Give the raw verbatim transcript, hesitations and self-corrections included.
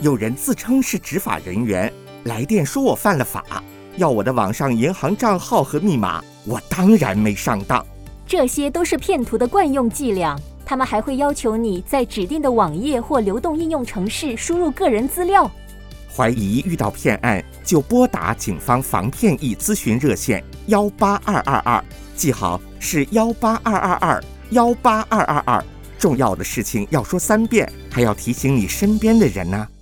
有人自称是执法人员，来电说我犯了法，要我的网上银行账号和密码，我当然没上当。 这些都是骗徒的惯用伎俩，他们还会要求你在指定的网页或流动应用程式输入个人资料。 怀疑遇到骗案，就拨打警方防骗易咨询热线幺八二二二，记好是幺八二二二幺八二二二。重要的事情要说三遍，还要提醒你身边的人呢、啊。